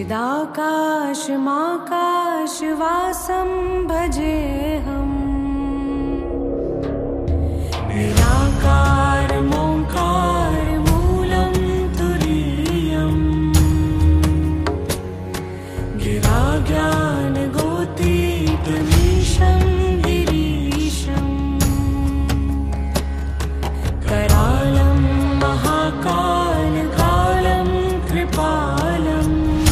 चिदाकाशमाकाशवासं भजेऽहम् निराकारमोङ्कारमूलं तुरीयम् गिराज्ञानगोतीतमीशं गिरीशम् करालं महाकालकालं कृपालम्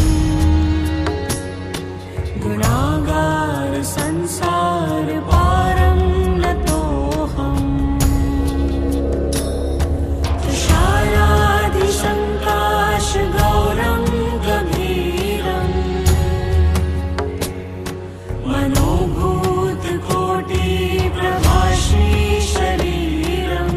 गुणागार संसार पारं नतोऽहम् तुषारादिसङ्काश गौरं गभीरम् मनोभूतकोटि प्रभाषी शरीरम्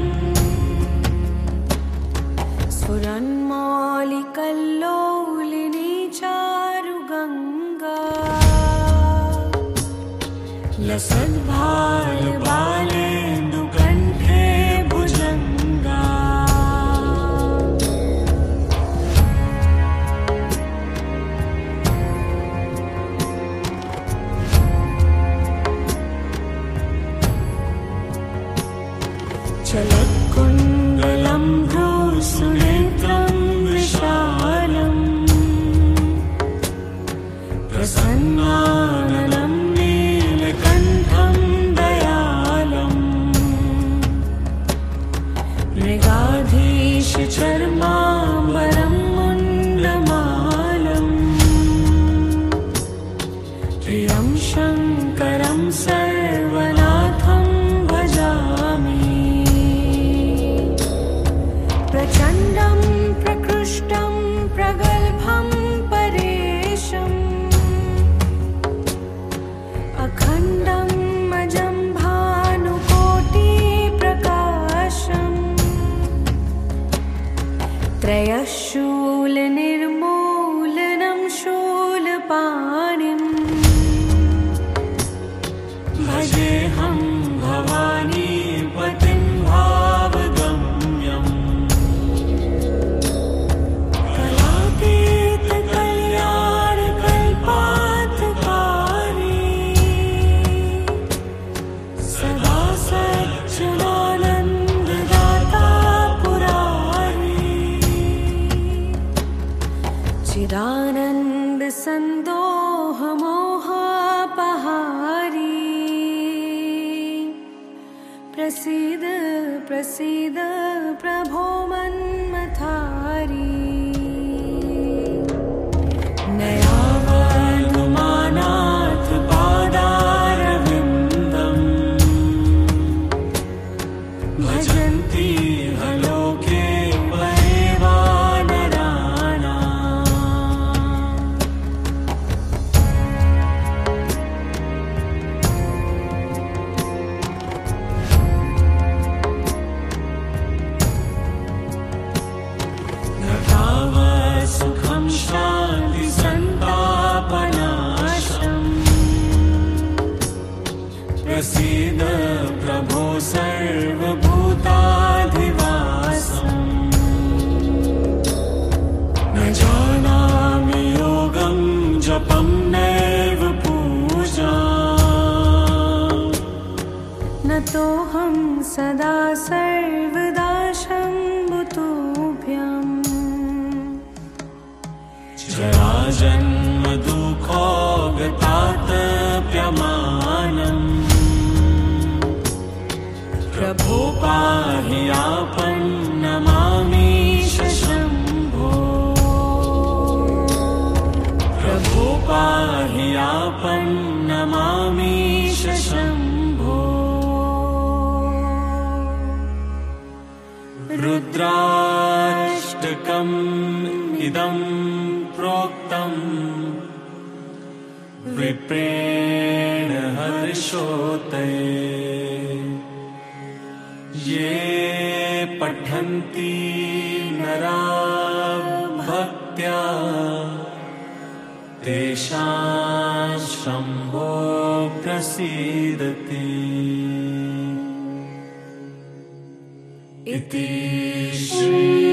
स्फुरन्मौलिकल्लोलिनी चारुगङ्गा लसद्भालबालेन्दुकण्ठे भुजङ्गा चलत्कुण्डलं भ्रूसुनेत्रं विशालम् प्रसन्नाननं नीलकण्ठं दयालम् मृगाधीशचर्माम्बरं मुण्डमालम् प्रियं शङ्करं सर्वनाथं भजामि प्रचण्डं प्रकृष्टं प्रगल्भं परेशम् अखण्डं अजं भानुकोटिप्रकाशम् त्रयशूलनिर्मूलनं शूलपाणिम् भजेऽहं भवानी पतिं भावगम्यम् कलातीतकल्याणकल्पार्थकारी सदा सच्चिदानन्ददाता पुरारी चिदानन्दसन्दोहमोहापहारी प्रसीद प्रसीद प्रभो मन्मथारी नयावनुमानाथ पादारविन्दम् भजन्ति हलोके सुखं शान्ति सन्तापनाशम् प्रसीद प्रभो सर्वभूताधिवासम् न जानामि योगं जपं नैव पूजा नतोऽहं सदा सर्वदा शम्भुतुभ्यम् जराजन्म दुःखोगतातप्यमानम् प्रभो पाहि आपन्नमामीश शम्भो प्रभो पाहि आपन्नमामीश शम्भो रुद्राष्टकम् इदं प्रोक्तम् विप्रेण हर्षोदये ये पठन्ति नरा भक्त्या तेषां शम्भो प्रसीदति इति श्री